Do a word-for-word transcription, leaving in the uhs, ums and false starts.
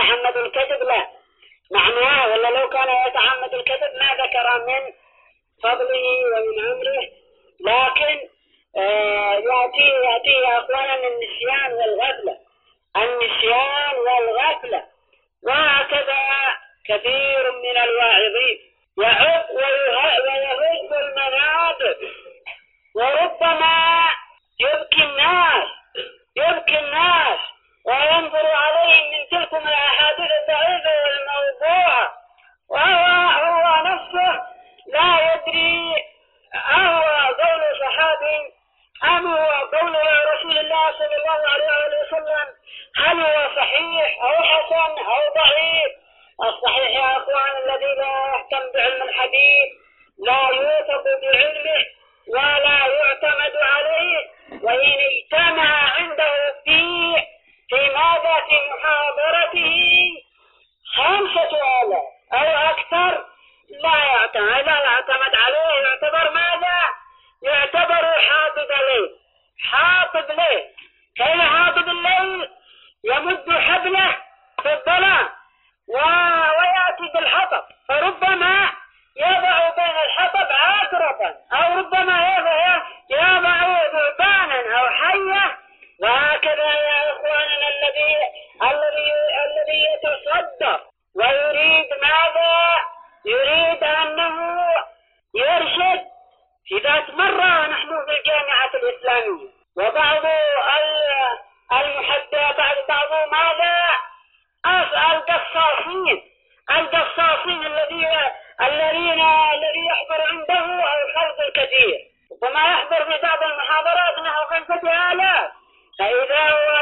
يتعمد الكذب لا معناه، ولا لو كان يتعمد الكذب ما ذكر من فضله ومن أمره، لكن آه يأتي يأتي يا أخوانا النسيان والغفلة، النسيان والغفلة. وهكذا كثير من الواعظين يعظ ويهز المنابر، وربما يبكي الناس يبكي الناس وينظر عليهم من تلكم الأحاديث الضعيفة والموضوعة، وهو هو نفسه لا يدري أهو قول صحابي أم هو قول رسول الله صلى الله عليه وسلم، هل هو صحيح أو حسن أو ضعيف. الصحيح يا أخوان الذي لا يهتم بعلم الحديث لا يوثق بعلمه ولا يعتمد عليه، وإن اجتمع عنده في في ماذا في محاضرته خمسة آلاف أو أكثر لا يعتمد لا يعتمد عليه، يعتبر ماذا؟ يعتبر حاطب ليه حاطب ليه كان حاطب الليل يمد حبله في الظلام ويأتي بالحطب، فربما يضع بين الحطب عقربا أو ربما يضع ثعبانا أو حية. وهكذا يا إخواننا الذي الذي الذي يتصدر ويريد ماذا؟ يريد أنه يرشد. في ذات مرة نحن في الجامعة الإسلامية وبعض المحدث بعض ماذا؟ القصاصين القصاصين الذين الذين الذي يحضر عنده الخلق الكثير، وما يحضر في بعض المحاضرات نحو خمسة آلاف، فإذا هو